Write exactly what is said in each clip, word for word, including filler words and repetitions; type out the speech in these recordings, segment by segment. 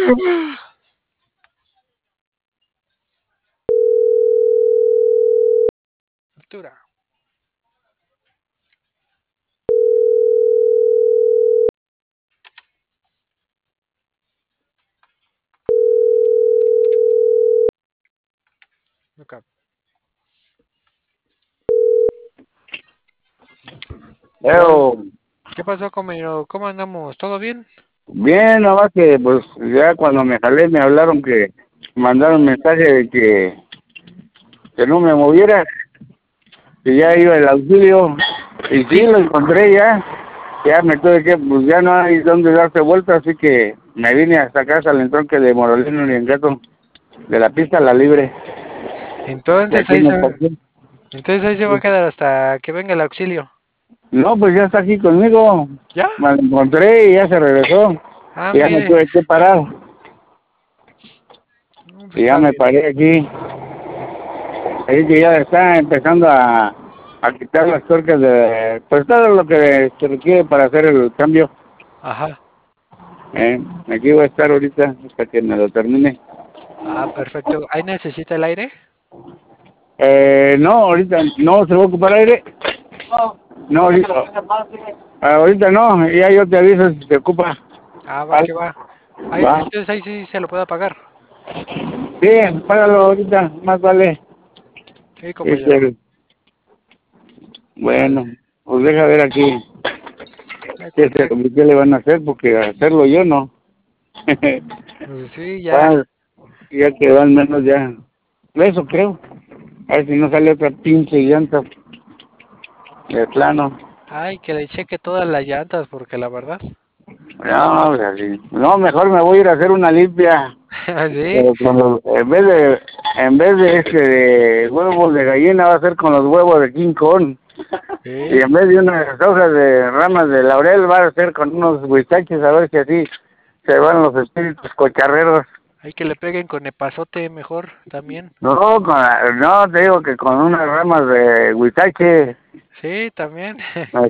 Altura. Nunca. ¿Qué onda? Pero, ¿Qué pasó, compañero? ¿Cómo andamos? ¿Todo bien? bien, nada más que pues ya cuando me jalé me hablaron que mandaron mensaje de que, que no me moviera, que ya iba el auxilio, y sí, Sí. lo encontré ya, ya me tuve que, pues ya no hay dónde darse vuelta, así que me vine hasta casa al entronque de Morolino y en Gato, de la pista a la libre, y Entonces aquí ahí me se, parqué. entonces ahí se va a quedar hasta que venga el auxilio. No, pues ya está aquí conmigo, ¿Ya? me lo encontré y ya se regresó, Ah, y ya me mire. tuve que parar, No, pues y ya está me bien. paré aquí. Ahí que ya está empezando a, a quitar las tuercas de, pues todo lo que se requiere para hacer el cambio. Ajá. ¿Eh? Aquí voy a estar ahorita hasta que me lo termine. Ah, perfecto. ¿Ahí necesita el aire? Eh, no, ahorita no se va a ocupar aire. No, ahorita, ahorita no, ya yo te aviso si se ocupa. Ah, va Vale, que va. Ahí, va. entonces ahí sí se lo puede apagar. Bien, págalo ahorita, más vale. Sí, compañero. Este, Sale. bueno, pues deja ver aquí Ay, qué, se- cualquier. qué le van a hacer, porque hacerlo yo no. Pues sí, ya. Va, ya quedó al menos ya. Eso creo. A ver si no sale otra pinche llanta de plano. Ay, que le cheque todas las llantas, porque la verdad. No, o sea, sí. No, mejor me voy a ir a hacer una limpia. Sí, Pero con los- en vez de, en vez de este de huevos de gallina va a ser con los huevos de King Kong. Y sí. en vez de unas hojas de ramas de laurel va a ser con unos huizaches a ver si así se van los espíritus cocharreros. Hay que le peguen con epazote mejor también. No, con, no, te digo que con unas ramas de huizache. Sí, también.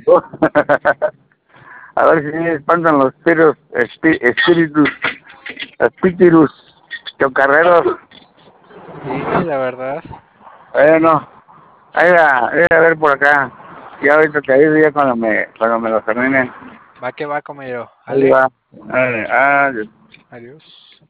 A ver si espantan los espíritus, espi- espíritus, espíritus chocarreros. Sí, la verdad. Bueno, ahí va, ahí va a ver por acá. Ya ahorita te aviso ya cuando me, cuando me lo terminen. Va que va, compañero. Ahí Ale. va. Vale, adiós. Adiós.